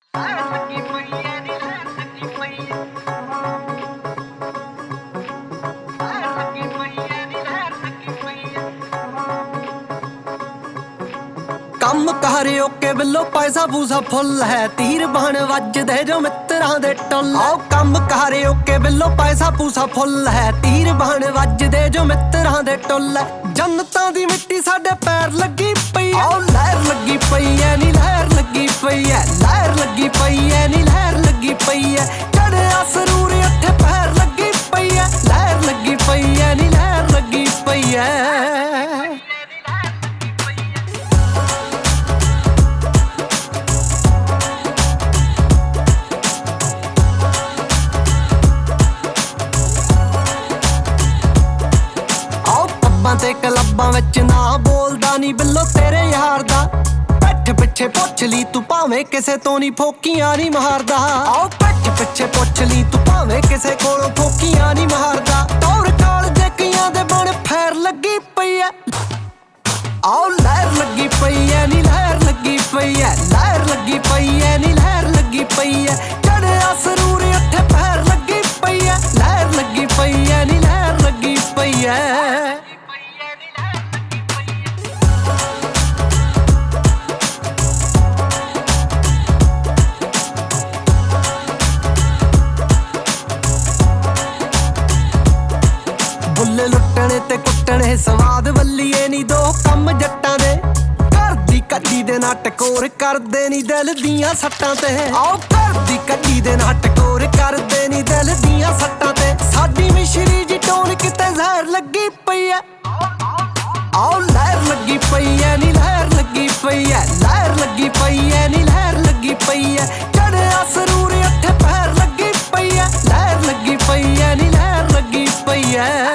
ਕੰਮ ਕਰਿਓ ਕੇ ਬਿੱਲੋ ਪੈਸਾ ਪੂਸਾ ਫੁੱਲ ਹੈ ਤੀਰ ਬਣ ਵੱਜਦੇ ਜੋ ਮਿੱਤਰਾਂ ਦੇ ਟੁੱਲ ਆਓ ਕੰਮ ਕਰਿਓ ਕੇ ਬਿੱਲੋ ਪੈਸਾ ਪੂਸਾ ਫੁੱਲ ਹੈ ਤੀਰ ਬਣ ਵੱਜਦੇ ਜੋ ਮਿੱਤਰਾਂ ਦੇ ਟੁੱਲ ਜੰਨਤਾਂ ਦੀ ਮਿੱਟੀ ਸਾਡੇ ਪੈਰ ਲੱਗੀ ਪਈ ਆਓ ਲਹਿਰ ਲੱਗੀ ਪਈ ਐ ਨੀ ਲਹਿਰ ਲੱਗੀ ਪਈ ਐ ਲਹਿਰ ਲੱਗੀ ਪਈ ਐ ਨੀ ਲਹਿਰ ਲੱਗੀ ਪਈ ਐ ਚੜਿਆ ਸਰੂਰ ਉੱਥੇ ਪੈਰ ਲੱਗੀ ਪਈ ਐ ਲਹਿਰ ਲੱਗੀ ਪਈ ਐ ਨੀ ਲਹਿਰ ਲੱਗੀ ਪਈ ਐ ਤੇ ਕਲੱਬਾਂ ਵਿੱਚ ਨਾ ਬੋਲਦਾ ਨੀ ਬਿੱਲੋ ਤੇਰੇ ਯਾਰ ਦਾ ਪਿੱਠ ਪਿੱਛੇ ਪੁੱਛ ਲਈ ਤੂੰ ਭਾਵੇਂ ਕਿਸੇ ਤੋਂ ਨੀ ਫੋਕੀਆਂ ਨੀ ਮਾਰਦਾ ਆਓ ਪਿੱਠ ਪਿੱਛੇ ਪੁੱਛ ਲਈ ਤੂੰ ਭਾਵੇਂ ਕਿਸੇ ਕੋਲੋਂ ਫੋਕੀਆਂ ਨੀ ਮਾਰਦਾ ਤੌਰ ਕਾਲ ਦੇ ਕਈਆਂ ਦੇ ਬਣ ਫੈਰ ਲੱਗੀ ਪਈ ਐ ਆਓ ਲਹਿਰ ਲੱਗੀ ਪਈ ਐ ਨੀ ਲਹਿਰ ਲੱਗੀ ਪਈ ਐ ਲਹਿਰ ਲੱਗੀ ਪਈ ਐ ਨੀ ਲਹਿਰ ਲੱਗੀ ਪਈ ਐ ਚੜਿਆ ਸਰੂਰ ਉੱਥੇ ਪੈਰ ਲੱਗੀ ਪਈ ਐ ਲਹਿਰ ਲੱਗੀ ਪਈ ਐ ਨੀ ਲਹਿਰ ਲੱਗੀ ਪਈ ਐ ਬੁੱਲੇ ਲੁੱਟਣੇ ਤੇ ਕੁੱਟਣੇ ਸਵਾਦ ਵੱਲੀਏ ਨੀ ਦੋ ਕੰਮ ਜੱਟਾਂ ਦੇ ਘਰ ਦੀ ਕੱਢੀ ਦੇ ਨਾ ਟਕੋਰ ਕਰਦੇ ਨੀ ਦਿਲ ਦੀਆਂ ਸੱਟਾਂ ਤੇ ਆਓ ਘਰ ਦੀ ਕੱਢੀ ਦੇ ਨਾ ਟਕੋਰ ਕਰਦੇ ਨੀ ਦਿਲ ਦੀਆਂ ਸੱਟਾਂ ਤੇ ਸਾਡੀ ਮਿਸ਼ਰੀ ਜੀ ਟੋਨ ਕਿਤੇ ਜ਼ਹਿਰ ਲੱਗੀ ਪਈ ਐ ਆਓ ਲਹਿਰ ਲੱਗੀ ਪਈ ਐ ਨੀ ਲਹਿਰ ਲੱਗੀ ਪਈ ਐ ਲਹਿਰ ਲੱਗੀ ਪਈ ਐ ਨੀ ਲਹਿਰ ਲੱਗੀ ਪਈ ਐ ਚੜਿਆ ਸਰੂਰ ਉੱਥੇ ਪੈਰ ਲੱਗੀ ਪਈ ਐ ਲਹਿਰ ਲੱਗੀ ਪਈ ਐ ਨੀ ਲਹਿਰ ਲੱਗੀ ਪਈ ਐ